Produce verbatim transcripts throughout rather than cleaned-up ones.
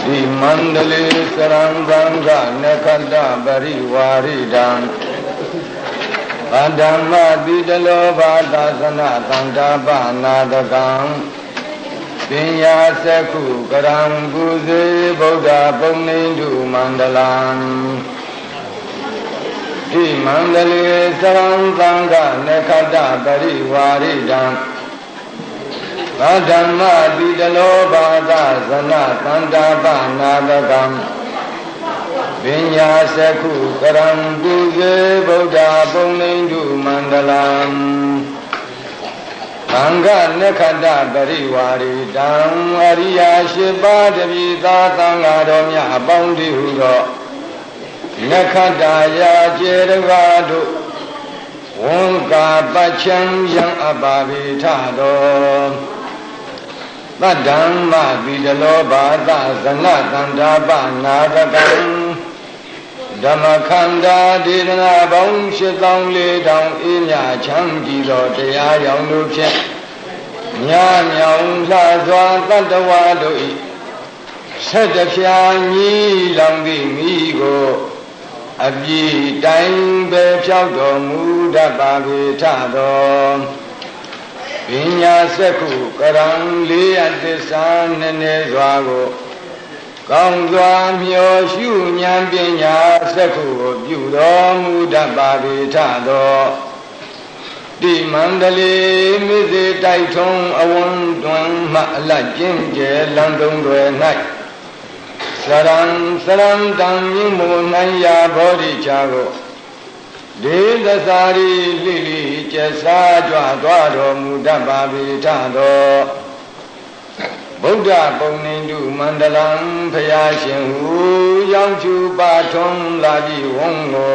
Di mandali saranganga nekanda bariwaridam Adamma bidalo badasana tandaba nadagam Pinya seku karam guze Buddha Pumnindu mandalam Di mandali saranganga nekanda bariwaridam Adamma bidalo badasana tandaba nadagam Pinya seku karam guze Buddha Pumnindu mandalam Anga nekanda bariwaridam Ariya shiba devita tangadomya abondi huro Nekanda ya jervadu Wonka bachang yang abavitado Badamma bidalo bada zanatanda banadagam Dhammakanda Didana Bong Shitang Le Dong Inya Chang Jilo Daya Yang Lu Phen Nya Myang La Zwa Tatawa Doi Sata Phya Nyi Lang Di Mi Go Abyi Dain Be Phyauk Do Mu Dabba Ve Tha Do Pinya Seku Karang Le Atissa Nene Zwa Go Kong Zwa Myo Shu Nyan Pinya Seku Pyu Do Mu Dabba Ve Tha Do Di Mandali Mizi Dai Thong Awon Tuan Ma La Jin Je Lang Dong Dwe Nai Saran Saran Dang Yin Mo Nan Ya Bodhi Cha Go Di Dasari Lili Je Sa Jwa Dwa Do Mu Dabba Ve Tha Do Buddha Pumnindu mandalam Phaya Shin Hu Yang Chu Pa Thong La Ji Wong Go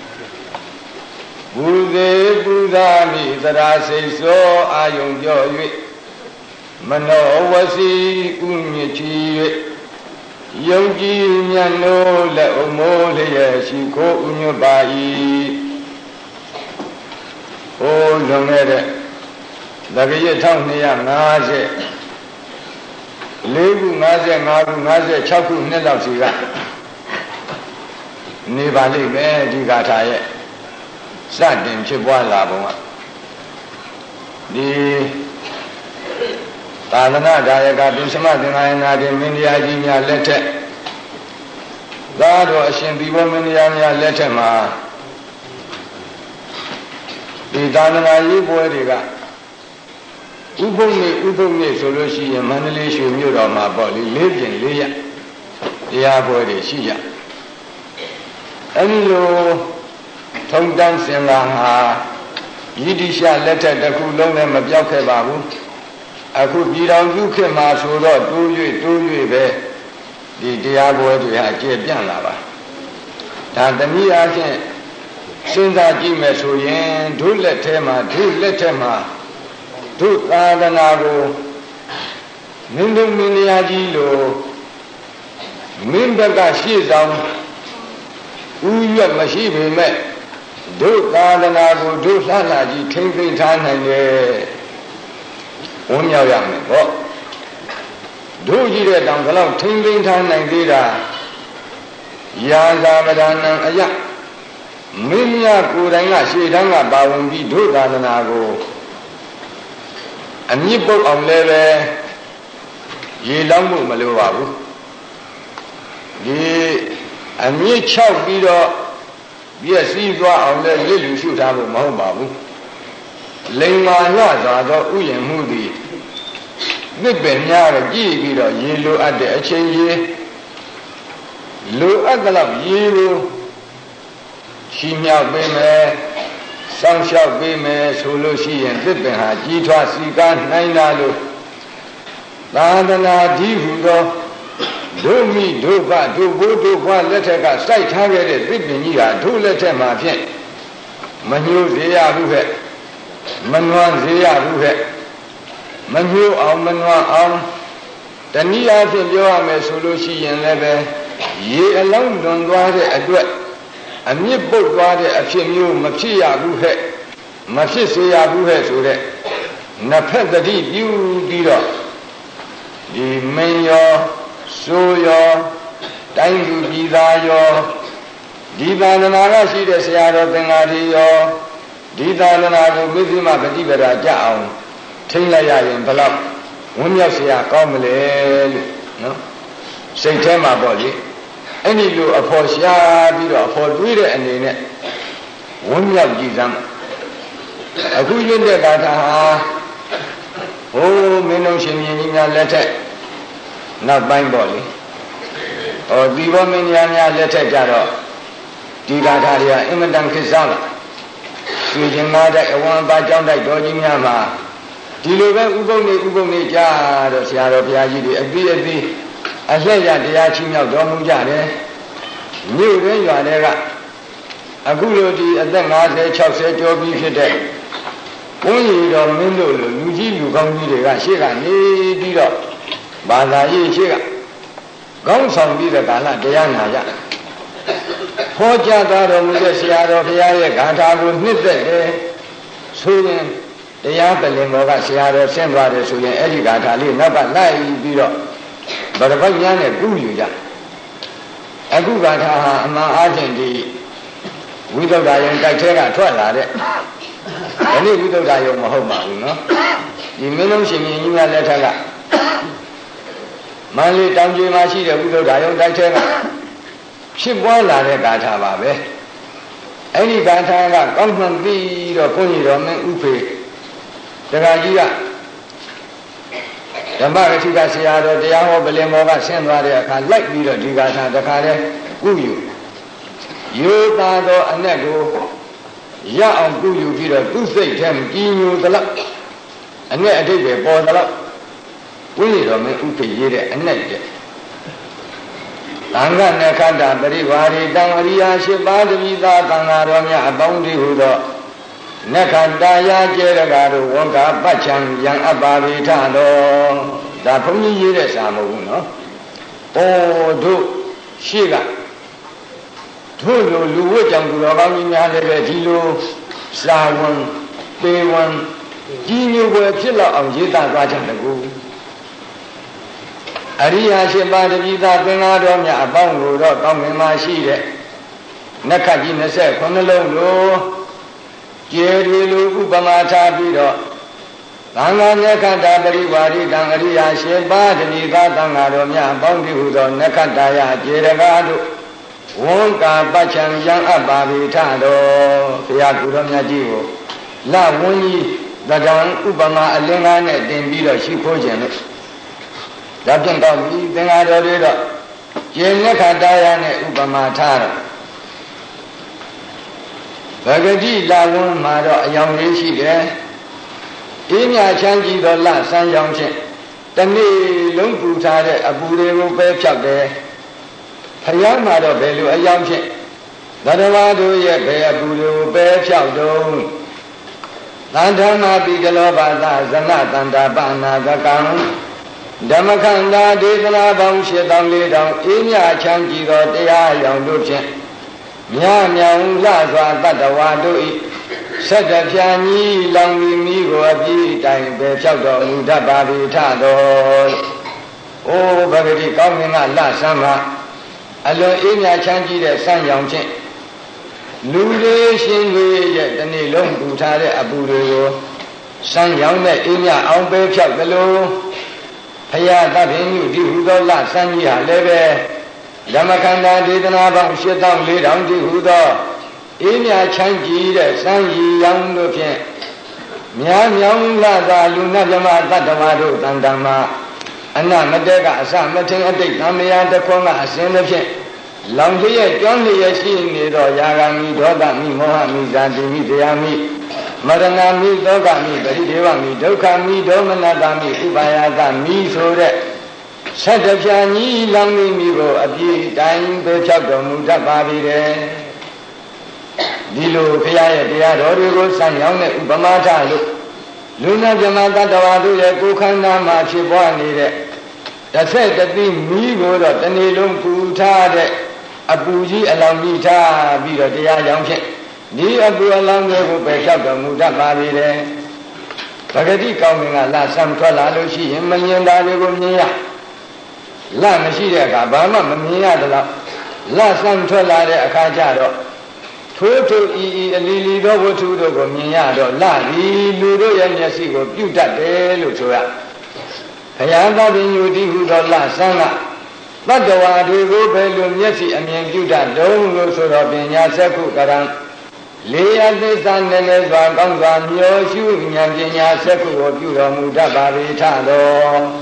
Buddhe Buddha Mi Sara Se So Ayong Pyo Yue Mano Wasi Unye Chi Yue Yong Ji Nyan No Le Omo Le Ye Shi Ko Unye Ba Yi O Long Ye De Dagaye Thang Niya Ngaseလေးခု55ခု56ခုနှစ်လောက်စီကနေပါလိမ့်မယ်ဒီဂါထာရဲ့စတင်ဖြစ်ပွားလာပုံကဒီသာသနာဒါယကပိစမသင်္ဃာယနာတိမင်းတရားကြီးများလက်ထက်သာတော်အရှင်ဒီဘောမင်းတရားများလက်ထက်မှာဒီသာသနာရေးပွဲတွေကဥပုပ်နေ့ဥပုပ်နေ့ဆိုလို့ရှိရင်မန္တလေးရွှေမြို့တော်မှာပေါ့လေလေးပြင်လေးရတရားပွဲတွေရှိကြအဲဒီလိုထုံတန်းစင်လာဟာယိတိရှလက်ထက်တစ်ခုလုံးနဲ့မပြောက်ခဲ့ပါဘူးအခုပြည်တော်စုခေတ်မှာဆိုတော့တိုး၍တိုး၍ပဲဒီတရားပွဲတွေဟာကျေပြန့်လာပါဒါတနည်းအားဖြင့်စဉ်းစားကြည့်မယ်ဆိုရင်ဒုလက်ထဲမှာဒုလက်ထဲမှာဒုသာသနာကိုမင်းတို့မင်းတရားကြီးလိုမင်းဘက်ကရှေ့ဆောင်ဥရွက်မရှိပေမဲ့ဒုသာသနာကိုဒုလှလှကြီးထိမ့်သိမ့်ထားနိုင်တယ်ဝန်းမြောက်ရမယ်ပေါ့ဒုကြီးတဲ့တောင်ဘလောက်ထိမ့်သိမ့်ထားနိုင်သေးတာယာသာပဒနာအယမင်းများကိုယ်တိုင်ကရှေ့တန်းကပါဝင်ပြီးဒုသာသနာကိုအမြင့်ပုတ်အောင်လည်းပဲရေလောင်းမှုမလိုပါဘူးဒီအမြင့်ချောက်ပြီးတော့ပြည့်စည်သွားအောင်လည်းလစ်လူရှုထားဖို့မဟုတ်ပါဘူးလိမ္မာလှစွာသောဥယျာဉ်မှုသည်သစ်ပင်များတော့ကြည့်ပြီးတော့ရေလိုအပ်တဲ့အချိန်ရေလိုအပ်သလောက်ရေကိုချီမြောက်ပေးမယ်စောင့်ရှောက်ပေးမယ်ဆိုလို့ရှိရင်သစ်ပင်ဟာကြီးထွားစီကားနိုင်လာလို့သာသနာဒီဟုသောဒုမိဒုပဒုဘုဒုဘလက်ထက်ကစိုက်ထားခဲ့တဲ့သစ်ပင်ကြီးဟာဒုလက်ထက်မှာဖြင့်မညှိုးစေရဘူးခဲ့မနွမ်းစေရဘူးခဲ့မညှိုးအောင်မနွမ်းအောင်တနည်းအားဖြင့်ပြောရမယ်ဆိုလို့ရှိရင်လည်းပဲရေအလောင်းလွန်သွားတဲ့အတွက်အမြင့်ပုတ်သွားတဲ့အဖြစ်မျိုးမဖြစ်ရဘူးဟဲ့မဖြစ်စေရဘူးဟဲ့ဆိုတဲ့နှစ်ဖက်တတိပြုပြီးတော့ဒီမင်းရောဆိုရောတိုင်းသူပြည်သားရောဒီသာသနာကရှိတဲ့ဆရာတော်သင်္ဃာတိရောဒီသာသနာကိုမြစ်စီမပฏิပဒါကြအောင်ထိမ့်လိုက်ရရင်ဘလောက်ဝန်းမြောက်เสียကောင်းမလဲလို့နော်စိတ်ထဲမှာပေါ့လေအဲ့ဒီလိုအဖော်ရှားပြီးတော့အဖော်တွေးတဲ့အနေနဲ့ဝန်းမြောက်ကြည့်စမ်းအခုရွတ်တဲ့ဂါထာဟာဟိုးမင်းတို့ရှင်မြင်းကြီးများလက်ထက်နောက်ပိုင်းပေါ့လေဟောဒီဘောမင်းများများလက်ထက်ကြတော့ဒီဂါထာတွေကအင်မတန်ခေတ်စားလာသူချင်းသားတဲ့အဝံပါကြောင်းတိုက်တော်ကြီးများမှာဒီလိုပဲဥပုံနေဥပုံနေကြတော့ဆရာတော်ဘုရားကြီးတွေအပြီးအပြီးအလှည့်ရတရားချင်းမြောက်တော်မူကြတယ်မြို့ရင်းရွာတွေကအခုလိုဒီအသက်၅၀ ၆၀ကျော်ပြီးဖြစ်တဲ့ဘုန်းကြီးတော်မင်းတို့လိုလူကြီးလူကောင်းကြီးတွေကရှေ့ကနေပြီးတော့ဘာသာရေးရှေ့ကကောင်းဆောင်ပြီးတဲ့ကာလတရားနာကြဟောကြားတော်မူတဲ့ဆရာတော်ဘုရားရဲ့ဂါထာကိုနှစ်သက်တယ်ဆိုရင်တရားပလင်ဘောကဆရာတော်ဆင်းသွားတယ်ဆိုရင်အဲ့ဒီဂါထာလေးနောက်ကလိုက်ပြီးတော့ဗရပတ်ညာနဲ့ကူးယူကြအခုဂါထာဟာအမှန်အားဖြင့်ဒီဝိသုဒ္ဓယုံတိုက်ထဲကထွက်လာတဲ့ဒီနေ့ဝိသုဒ္ဓယုံမဟုတ်ပါဘူးနော်ဒီမင်းလုံးရှင်ကြီးများလက်ထက်ကမန္တလေးတောင်ကြီးမှာရှိတဲ့ဝိသုဒ္ဓယုံတိုက်ထဲကဖြစ်ပွားလာတဲ့ဂါထာပါပဲအဲ့ဒီဂါထာကကောင်းမှန်ပြီးတော့ဘုန်းကြီးတော်မင်းဥဖေတခါကြီးကဓမ္မဂတိကဆရာတော်တရားဟောပလင်မောကဆင်းသွားတဲ့အခါလိုက်ပြီးတော့ဒီဂါထာတခါတည်းကုယူယောသာတော်အ내ကိုရအောင်ကုယူပြီးတော့သူ့စိတ်ထဲမှာကြီးညိုသလောက်အ내အတိတ်ပဲပေါ်သလောက်ဝိရိတော်မင်းဥဖေရေးတဲ့အ내တဲ့သံဃနခတ္တပရိဝါရိတံအရိယာရှိပါးတပိသာသံဃာတော်များအပေါင်းတည်းဟုသောနခတယာကျေရကာတို့ဝန်ကပတ်ချံယံအပ္ပါရိထတော်ဒါဘုန်းကြီးရေးတဲ့စာမဟုတ်ဘူးနော်။အိုတို့ရှိကတို့လိုလူဝတ်ကြောင့်သူတော်ကောင်းကြီးများလည်းပဲဒီလိုစာဝန်ပေဝန်ကြီးညိုွယ်ဖြစ်လောက်အောင်ရေးသားသွားကြတယ်ကိုအရိယာရှိပါးတပိသာသင်္ဃာတော်များအပေါင်းကိုတော့ကောင်းငင်မရှိတဲ့နက္ခတ်ကြီး၂၇လုံးလို့ကျေရီလူဥပမာထားပြီးတော့သံဃာနက္ခတ္တပရိဝါရိတံအရိယာရှိပါးတပိသာသံဃာတော်များအပေါင်းတည်းဟူသောနက္ခတ္တယကျေရကားတို့ဝန်ကာပတ်ချံယံအပ္ပါရိထတော်ဘုရားကုတော်မြတ်ကြီးကိုလဝန်းကြီးသဒ္ဒံဥပမာအလင်းကားနဲ့တင်ပြီးတော့ရှိခိုးခြင်းလို့ဒါဖြင့်တော့ဒီသင်္ဃာတော်တွေတော့ကျေနက္ခတယနဲ့ဥပမာထားတော့ဗဂတိလာဝန်းမှာတော့အယောင်လေးရှိတယ်အေးမြချမ်းကြည်တော်လဆန်းရောင်ဖြင့်တနေ့လုံးပူထားတဲ့အပူတွေကိုပဲဖြောက်တယ်ဖယားမှာတော့ဘယ်လိုအယောင်ဖြင့်သတ္တဝါတို့ရဲ့ဘယ်အပူတွေကိုပဲဖြောက်တော့သန္ဓမပိကလောဘာသဇနတန္တာပနာကကံဓမ္မခန္ဓာဒေသနာပေါင်းရှစ်သောင်းလေးထောင်အေးမြချမ်းကြည်သောတရားအယောင်တို့ဖြင့်မြားမြောင်လှစွာတတ္တဝါတို့၏ဆက်တဖြာကြီးလောင်ပြီးမိကိုအပြည့်တိုင်ပဲဖြောက်တော်မူတတ်ပါ၏ထတော်။အိုးဗဂတိကောင်းကင်ကလှဆမ်းမှာအလွန်အေးမြချမ်းကြည်တဲ့စံရောင်ဖြင့်လူတွေရှင်တွေရဲ့တနေ့လုံးပူထားတဲ့အပူတွေကိုစံရောင်နဲ့အေးမြအောင်ပဲဖြောက်သလိုဖယားသဗ္ဗညုဒီဟုသောလစံကြီးဟာလည်းပဲဓမ္မခန္ဓာဒေသနာပေါင်းရှစ်သောင်းလေးထောင်ဒီဟုသောအေးမြချမ်းကြည်တဲ့စံကြီးရောင်တို့ဖြင့်မြားမြောင်လာသာလူနာမြမတတ္တဝါတို့တန်တမအနမတဲကအစမထင်အတိတ်သံဃာတခွန်းကအစဉ်တစ်ဖြင့်လောင်လျက်ကျွမ်းလျက်ရှိနေသောယာဂမိဒေါသမိမောဟမိဇာတိမိတရားမိမရဏမိသောကမိပရိဒေဝမိဒုက္ခမိဒေါမနတမိဥပါယသမိဆိုတဲ့ဆက်တပြာကြီးလောင်နေမိကိုအပြည့်တိုင်းပဲဖြောက်တော်မူတတ်ပါပြီတဲ့ဒီလိုဘုရားရဲ့တရားတော်တွေကိုစံရောင်းတဲ့ဥပမာထလို့လူနာဇမတတ္တဝါတို့ရဲ့ကိုယ်ခန္ဓာမှာဖြစ်ပွားနေတဲ့တစ်ဆက်တစ်သိမိကိုတော့တနေ့လုံးပူထားတဲ့အပူကြီးအလောင်းကြီးထားပြီးတော့တရားကြောင့်ဖြင့်ဒီအပူအလောင်းတွေကိုပဲဖြောက်တော်မူတတ်ပါပြီတဲ့ဗဂတိကောင်းကင်ကလာဆံထွက်လာလို့ရှိရင်မမြင်တာတွေကိုမြင်ရ La Mashida, Bama, Mamia, the last time to la de Akajado. Toto e Lili Dogo to the Gomiado, La, Ludo and Yasigo, Puta de Lutua. Ayanda in Yudi who the last sanga. But the one who go Belum Yasi and Yanguda, don't go so up in Yasaku Karan. Lay at the sun and as one comes on your shoe, Yandinya Seku or Pura Mudabavi Talo.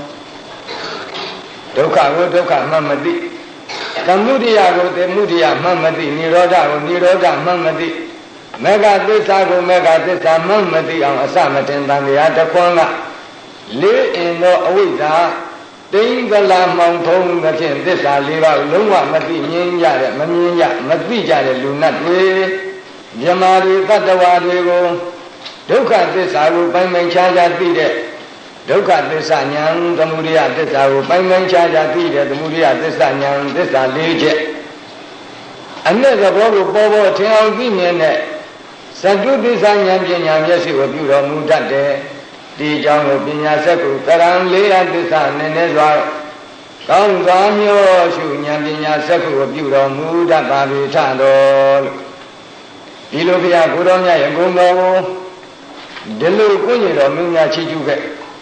Doka go Doka Mamadi. The Mudia go the Mudia Mamadi, Niroda or Niroda Mamadi. Mega Desago, Mega Desa Mamadi on a summit and the other corner. Lay in the Oida. Ding the Lam Mountain, the King, this I live out Luma, Mati, Minya, Mamia, Matija, Lunat. Jamari Patawadigo, Doka this I will buy my charge at the Doka this Anyan, the Muria this I will buy my charge at the Muria this Anyan, this I legit. Another Bobo Bobo tell me in it. Sadu this Anyan, yes, it will be a Mudade, the John of Pinya Seku, Karan lay at the sun and Ezra. Come on your shoe, Yamina Seku of Buda Muda Babi Tando. Ilopia Guronia and Gumbo, the little Queen of Muna Chijuke.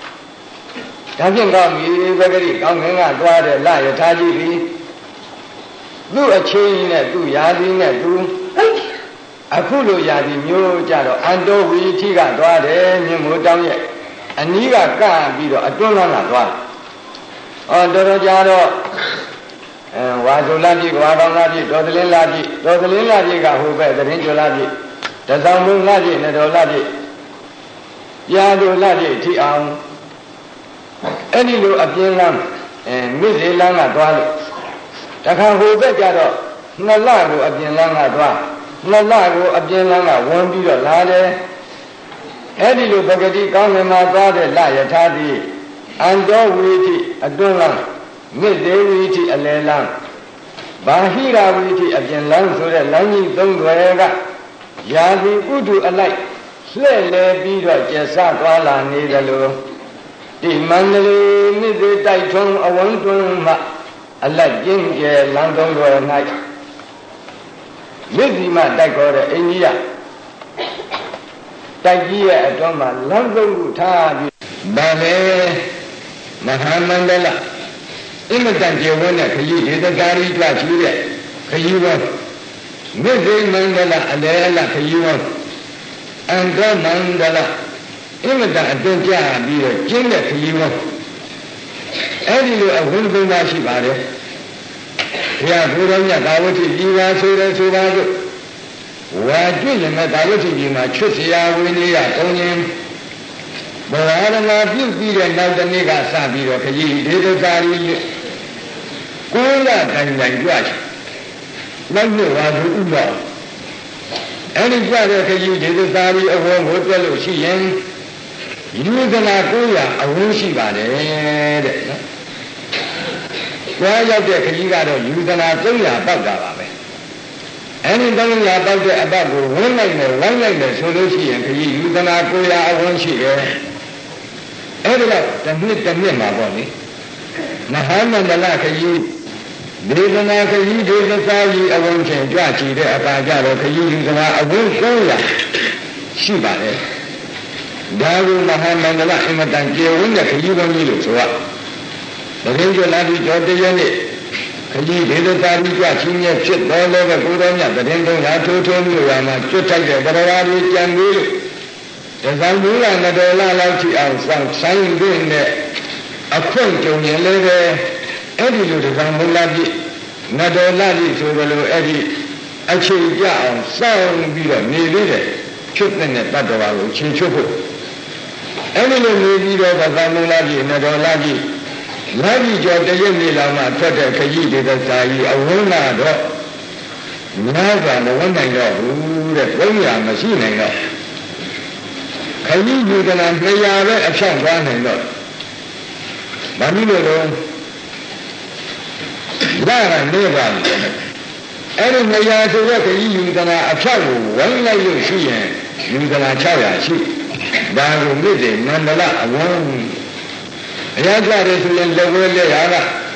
Talking about me, very coming out, water, lie, a taji. Do a chain at two yarding at two. A Kulu Yadi, Mu Jado, and do we Tiga, Dwade, Nimu down yet. And Niga can't be a donor. On Dorojado. Wazulaji, Wadanaji, Dodlin Laji, Dodlin Laji, who bear the Rinjolaji, the Zamu Laji, Nedolaji, Yadu Laji, Tiam, any look of Yinlam, and Mizzy Langa Dwali. Taka who bear Jado, Nalago of Yinlanga Dwa, Nalago of Yinlanga, won't be the lade. Any look of the Gamma Dwade, Laya Tadi, and do witty, a donor. Midday a lelang. Bahira witty a genlang so that Langi don't wega. Yadi Udu alike. Slay le beater, Jessa Kuala Nidalo. The Mandalay Midday Titan a one to a like Jinja London or night. Mizima Dagora India. Tagia Adoma London Tabi. Bale Mahamandala. Imitan Jevona, Kayi, the Gari Glachude, Kayuva, Midday Mandala, Adela, Kayuva, and the Mandala, Imitan Adonja, be a Jinda Kayuva. Any of Window Nashibare, Ya Burana, Dawati, Diva, Sura, Sura, Wajin, and Dawati, my Chusia, Winnie, Onion. But I don't know if you and now the nigga Sabi or Kayi, little Gary, Kula, and like Rush. Like no one who know. Any brother Kayi, little Gary, a one would tell she in. You can not go ya, a woozy body. Why out there can you got a you can not go ya about that? Anything about the about one like the one like the solution, and you can not go ya, I won't see her. Every lot, the knit the name of body. Mahaman the lack of you. There's an acre you do the value of one change, Rachi, the Apagado, you use a won't go ya. She bought it. Daru Mahaman the lack of a danger, when you don't need it to up. The angel Nabi Jordan. Kaji did the Rachi, chip all over Gudana, but then don't have to tell you, I'm a good tiger, but I can do it. As I knew and the Lalati out, signing doing a quaint on your letter, Eddie to the Zamulabi, Nadoladi to the Eddie, actually, yeah, sound be a needed, chipping at Badawalo, Chinchuku. Any little leader of Zamulabi, Nadoladi, Ladi Jordan Lama, Tata Kaji did the Sai, a woman, never the one I know, who that William machine I know. Can you do the Nambaya of some one and not? Mamilo, Lara never. Any Maya to work a you than a travel, one like you see, you than a chaya, she. Baru Midi, Mandala, one. Yaga is in the world,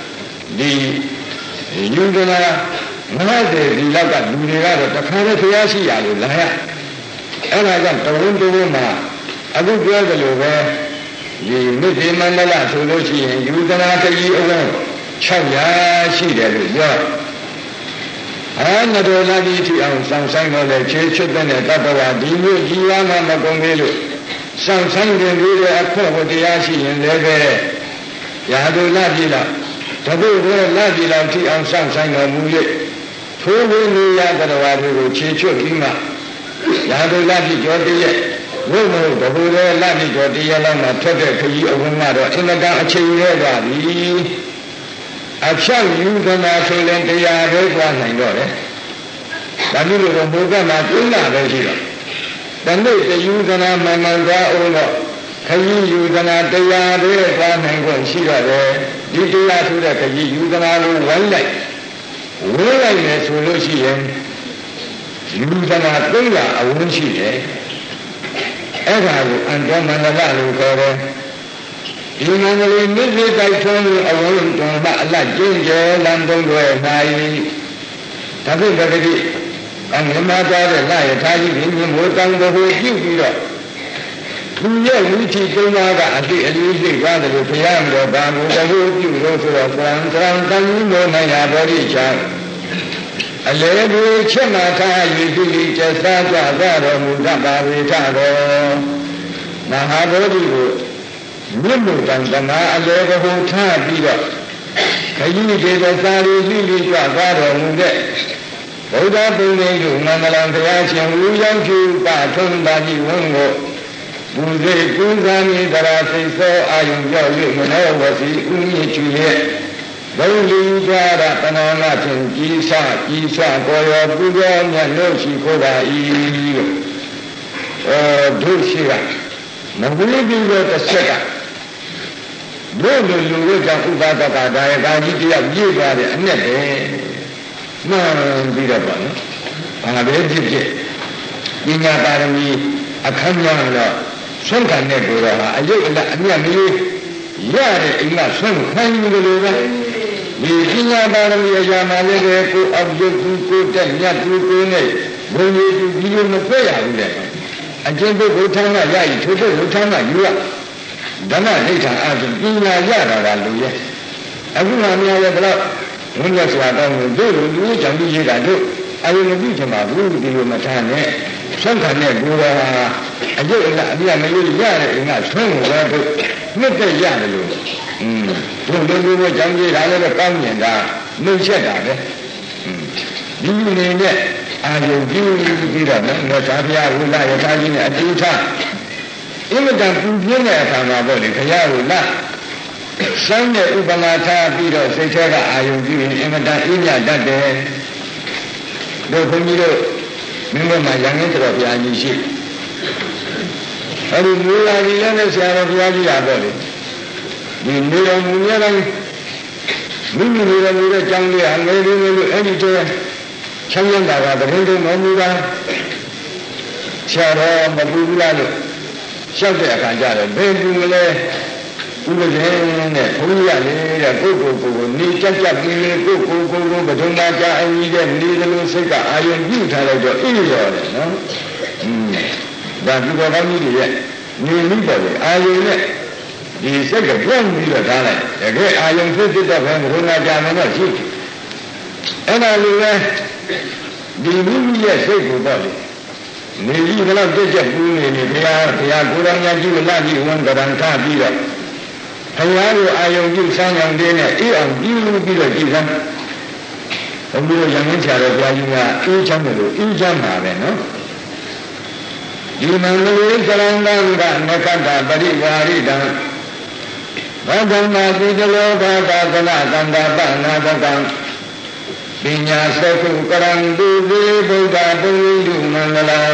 ဒီယူဒနာငါးတဲ့ဒီလောက်ကလူတွေကတော့တခါတည်းဖျားရှိရလို့လာရအဲ့ဒါကြောင့်တဝင်းတဝင်းမှာအခုပြောကြလို့ပဲဒီမိသေမန္တလဆိုလို့ရှိရင်ယူဒနာတကြီးအဝန်း၆ရာရှိတယ်လို့ပြောအာနတော်လာတိထီအောင်စောင့်ဆိုင်တော့လေခြေချွတ်တဲ့တတ္တဝါဒီမျိုးကြီးဝါမှမကုန်သေးလို့စောင့်ဆိုင်တဲ့လူတွေအဖို့ဟောတရားရှိရင်လည်းပဲရာဇူလာပြီလားတပုတ်တော့လာပြီလားထီအောင်စောင့်ဆိုင်တော်မူ၍ထိုးဝိနည်းရတတ္တဝါတွေကိုခြေချွတ်ပြီးမှရာဇူလာပြီကြောတည်းရဲ့ဝိမုတပုတ်တော့လာပြီကြောတရားလောက်မှထွက်တဲ့ခကြီးအဝန်းကတော့အင်မတန်အချိန်ရဲပါပြီအဖြောက်ယူသနာဆိုရင်တရားပဲကြွားနိုင်တော့တယ်ဒါမျိုးလို့ဘုရားမှာကျင်းလာပဲရှိတော့တနေ့တယူသနာမှန်မှန်သွားအောင်တော့ခကြီးယူသနာတရားပဲကြွားနိုင်ခွင့်ရှိတော့တယ်ဒီတရားဆိုတဲ့ခကြီးယူသနာကိုဝိုင်းလိုက်ဝိုင်းလိုက်မယ်ဆိုလို့ရှိရင်ယူသနာသိရအဝန်းရှိတယ်အဲ့ဒါကိုအန္တမန္တလလို့ခေါ်တယ်ဒီမန္တလေးမြစ်စိတိုက်ထွန်းလို့အဝန်းတော်မှအလတ်ကျင်းကျဲလမ်းသုံးတွေနိုင်ဒါဖြင့်တကတိအငမသွားတဲ့လာရထားကြီးဒီမိုးတောင်ဘဟုပြုပြီးတော့သူရဲ့ဝိသီကုန်းသားကအတိအလေးစိတ်ကားတယ်လို့ဘုရားမတော်ဘာကိုဘဟုပြုလို့ဆိုတော့သံသံတန်ကြီးလို့နိုင်ရာဘောဓိချာအလေဒီချက်မှထားရည်သူကြီးကျစားကြကြတော်မူတတ်ပါဝေထတော်မဟာဘောဓိကိုမြင့်လို့တန်တနာအလေဘဟုထားပြီးတော့ခကြီးဒေသစာရီလိလိကြွသွားတော်မူတဲ့ဘုရားပုံလေးတို့မန္တလံဘုရားရှင်လူရောက်ကျူပါထုံးပါကြီးဝန်းကိုဘူစေကုသမိတရာစိတ်သောအာယုံကြောက်၍မနောဝစီဥမြင့်ကျူရဲ့ဘုံလီကြရပနာမဖြင့်ကြီးစကြီးစကိုရောပူဇော်မြတ်လို့ရှိခိုးပါ၏လို့အဲဒုရှိကမဝိပိသောတစ်ဆက်ကဘုလိုလူတို့ကြောင့်ဥပါဒကဒါယကာကြီးတယောက်ပြေးသွားတယ်အနဲ့တယ်မှန်ပြီးတော့ပါနော်ဘာပဲဖြစ်ဖြစ်ပညာပါရမီအခမ်းများတော့ဆွမ်းခံတဲ့ကိုယ်တော်ဟာအယုတ်အလတ်အမြတ်မလေးရတဲ့အိမ်ကဆွမ်းခံယူလို့ပဲဒီပညာပါရမီအရာမှလည်းပဲကိုအောက်ရုပ်ကိုကိုတက်မြတ်ကိုကိုနဲ့ဘုံကြီးဒီလိုမဖက်ရဘူးလေအကျဉ်းပုဂ္ဂိုလ်ထမ်းကရည်ထိုးဖို့ထမ်းကယူရဓမ္မဒိဋ္ဌာအပြင်ပညာရတာကလူရဲ့အခုမှများရဲ့ဘလို့ဘုရားဆရာတော်ကိုတို့လူလူကြောင့်ကြီးတာတို့အယုံမပြုချင်ပါဘူးဒီလိုမထားနဲ့ဆွမ်းခံတဲ့ကိုယ်ကအယုတ်အလားအပြတ်မလို့ရတဲ့အိမ်ကဆွမ်းကိုပဲတို့နှစ်သက်ရတယ်လို့อืมတို့လူလူကြောင့်ကြီးတာလည်းကောင်းမြင်တာနှုတ်ချက်တာပဲอืมဒီနေနဲ့အာယုံပြုပြီးတော့ငါသာဘုရားဝိလာယထာကြီးနဲ့အတူထားအင်မတန်ပူပြင်းတဲ့အခါမှာပေါ့လေဘုရားကိုလာစမ်းတဲ့ဥပမာထားပြီးတော့စိတ်ထဲကအာယုံပြုရင်အင်မတန်အင်းမြတ်တတ်တယ်တို့ခွန်ကြီးတို့မင်းတို့မှာရံငင်းတော်ဘုရားကြီးရှိအဲဒီမူလာကြီးလည်းဆရာတော်ဘုရားကြီးလာပေါ့လေဒီနေတော်မူရတိုင်းမိမိနေတော်မူတဲ့ကြောင်းလေးအငယ်လေးလေးလို့အဲ့ဒီတော့ချမ်းသာတာကတရင်တော်မူတာဆရာတော်မပူဘူးလားလို့လျှောက်တဲ့အခါကျတော့ဘယ်သူမလဲဥပဒေနဲ့ဘုရားလေတဲ့ကိုကိုကိုကိုနေကြကြပြီးလေကိုကိုကိုကိုပထမကြအကြီးတဲ့နေသလိုစိတ်ကအာရုံပြုထားလိုက်တော့အေးရောတယ်နော်။อืมဒါဒီတော်ကောင်းကြီးတွေရဲ့နေလိပေါ်လေအာရုံနဲ့ဒီစိတ်ကပြန့်ပြီးတော့ထားလိုက်တကယ်အာရုံဖြစ်ဖြစ်တော့ဘယ်ဘုရားကြမယ်တော့ရှိအဲ့ဒါလိုပဲဒီမိမိရဲ့စိတ်ကိုတော့လေနေကြီးဘယ်တော့ကြက်ကြက်ပူးနေနေဘုရားဘုရားကိုယ်တော်များကြီးလာပြီးဝန်ကရံထားပြီးတော့ဘုရားကိုအာယုံပြုဆန်းရောင်တင်းနဲ့အေးအောင်ပြုပြီးတော့ကြည်စမ်းဘုရားရံငင်းချတဲ့ဘုရားကြီးကအေးချမ်းတယ်လို့အေးချမ်းပါပဲနော်ဒီမန္တလေးကရဏံကနကတပရိဝါရိတံဘောဓမ္မာတိတလောဘာသာကလသန္တာပနာတကံပညာစကုကရံတုဇေဗုဒ္ဓပုရိတုမန္တလံ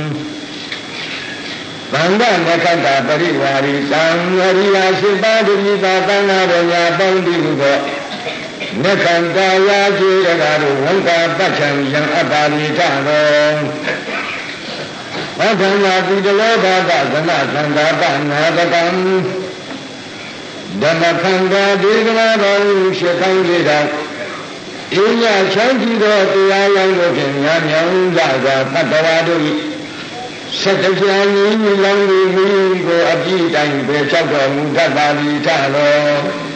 ဗန္ဒနကတပရိဝါရိသံဝရိယာရှိပါတိသာသံဃာတော်များပေါင်းပြီးတော့နက္ခန္တာယာကျေရကာတို့ဝံကာပတ်ချံယံအပ္ပါရိထတော်ဘဒ္ဒနာတိတလောဘာဒသနသန္တာပနာတကံဓမ္မခန္ဓာဒေသနာတော်ရှေကောင်းလေးတာအင်းရချမ်းကြည့်သောတရားရောင်းတို့ဖြင့်များမြောင်ကြစွာတတ္တဝါတို့၏ဆက်တပြားကြီးလောင်းပြီးမိကိုအပြည့်တိုင်းပဲချောက်တော်မူတတ်ပါလိထတော်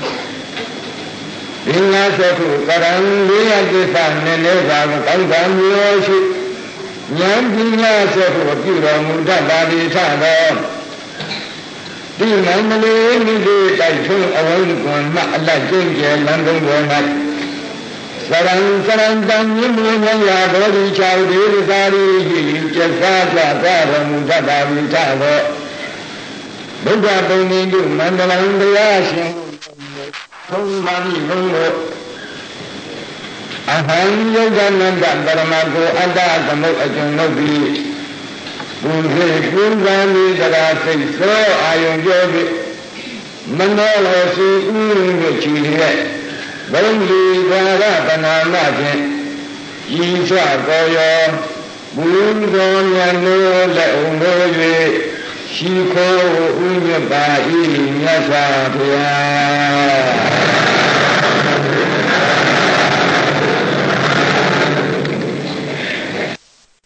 ဒီငါဆက်ခုကရံလေးရကိစ္စနဲ့လည်းပါကိုကောင်းတာမျိုးရှိဉာဏ်ပညာဆက်ခုပြုတော်မူတတ်ပါလိထတော်ဒီနံမလေးမိလေးတိုက်ထုံးအဝိဇ္ဇံမှအလတ်ကျင့်ကြံလမ်းသုံးပေါ်၌သရံသရံတံမြင့်မြတ်ရာဘောဓိချောက်ဒီသသာရိဟိကျက်စားကြသာတော်မူတတ်ပါလိထသောဘုရားပုံနေတုမန္တလံတရားရှင်သုံးပါးဤလုံးကိုအဟံယုဂနန္တပရမကိုအတ္တသမုတ်အကျဉ်းလုပ်ပြီးဘုရားကုသံဤတရားစိတ်သောအာယုံကြောပြီးမနောဝစီဥရင်းကိုချီရဲ့ဘုံလီဘာရတနာမဖြင့်ဤစွာကောယောဘုံတော်ဉာဏ်လို့လက်ုံလို့၍ရှိခိုးဥညပါဤမြတ်စွာဘုရား